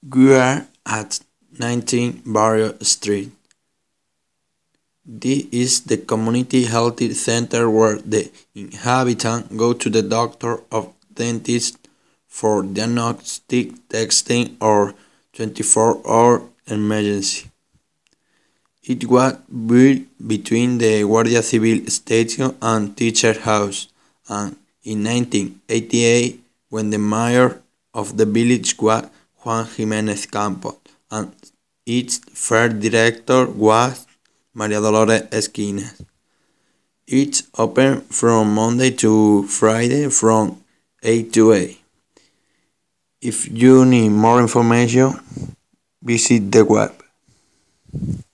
We are at 19 Barrio Street. This is the community health center where the inhabitants go to the doctor or dentist for diagnostic testing or 24-hour emergency. It was built between the Guardia Civil Station and Teacher House, and in 1988, when the mayor of the village was Juan Jimenez Campos, and its first director was Maria Dolores Esquinas. It's open from Monday to Friday from 8 to 8. If you need more information, visit the web.